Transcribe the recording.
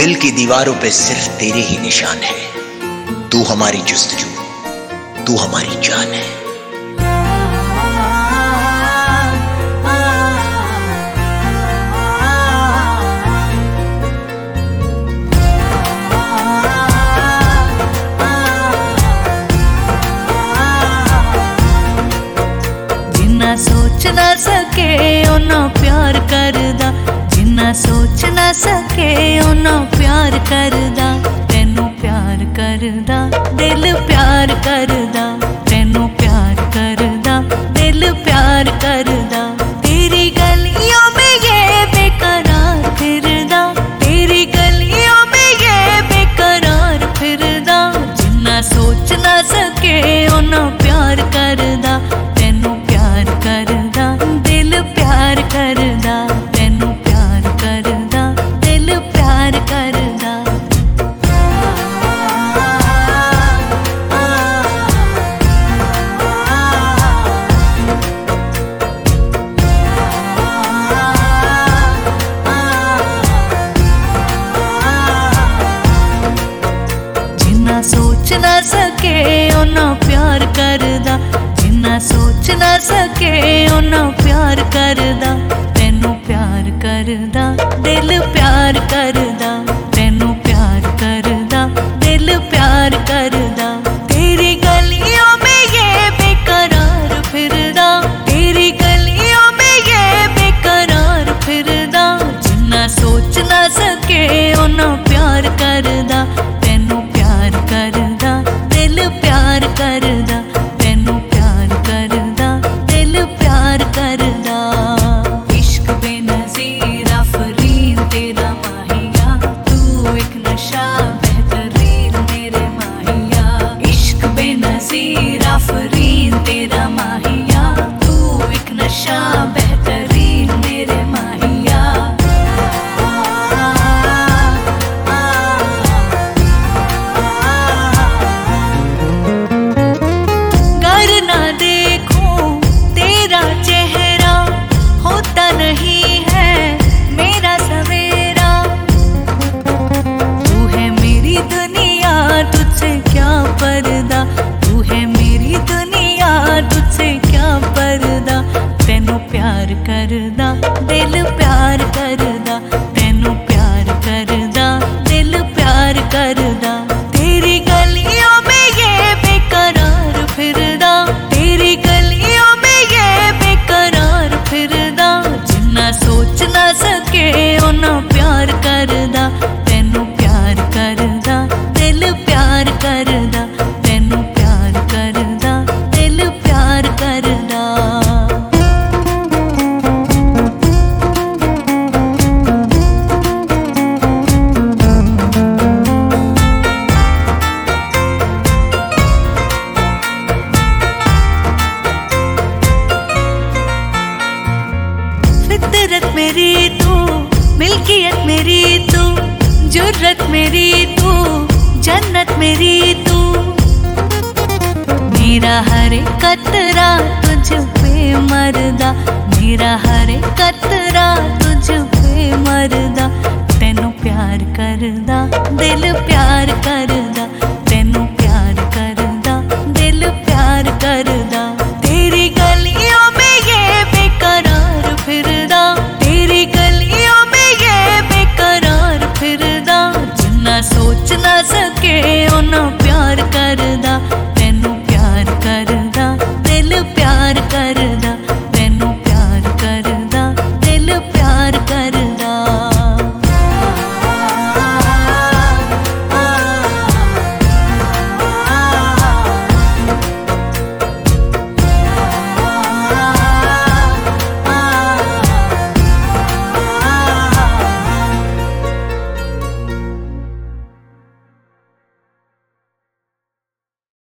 दिल की दीवारों पे सिर्फ तेरे ही निशान है। तू हमारी जुस्तजू, तू हमारी जान है। जिन्ना सोच ना सके उन्ना प्यार करदा, जिन्ना सोच ना सके उन्ना प्यार करदा। तेनू प्यार करदा, दिल प्यार करदा, तेनू प्यार करदा, दिल प्यार करदा। तेरी गलियों में ये बेकरार फिरदा, तेरी गलियों में ये बेकरार फिरदा। जिन्ना सोच ना सके उन्ना प्यार करदा, तेनू प्यार करदा, दिल प्यार करदा, तेनू प्यार करदा, दिल प्यार करदा। जिन्ना सोच ना सके उन्ना प्यार करदा, जिन्ना सोच ना सके उन्ना प्यार करदा। तेनू प्यार करदा, दिल प्यार करदा, तेनू प्यार करदा, दिल प्यार करदा। तेरी गलियों में ये बेकरार फिरदा, तेरी गलियों में ये बेकरार फिरदा। जिन्ना सोच ना सके उन्ना प्यार करदा, तेनू प्यार करदा, दिल प्यार करदा, तेनू प्यार करदा, दिल प्यार करदा। इश्क बेनज़ीर आफरीन तेरा माहिया, तू एक नशा बेहतरीन मेरे माहिया। इश्क बेनज़ीर आफरीन तेरा माहिया, तू एक नशा बेहतरीन मेरे माहिया। गर ना देखूं तेरा चेहरा, होता नहीं है मेरा सवेरा। तू है मेरी दुनिया, तुझसे क्या पर्दा, तू है मेरी दुनिया, तुझसे क्या पर्दा। तेनू प्यार करदा, दिल प्यार करदा, तेनू प्यार करदा, दिल प्यार करदा। तेरी गलियों में ये बेकरार फिरदा, तेरी गलियों में ये बेकरार फिरदा। जिन्ना सोच ना सके उन्ना प्यार करदा, तेनू प्यार करदा, दिल प्यार करदा, तेनू प्यार करदा, दिल प्यार करदा। फितरत मेरी तू, मिल्कियत मेरी तू, जुर्रत मेरी तू, जन्नत मेरी तू। मेरा हर एक कतरा तुझ पे मरदा, मेरा हर एक कतरा तुझ पे मरदा। तेनू प्यार करदा, दिल प्यार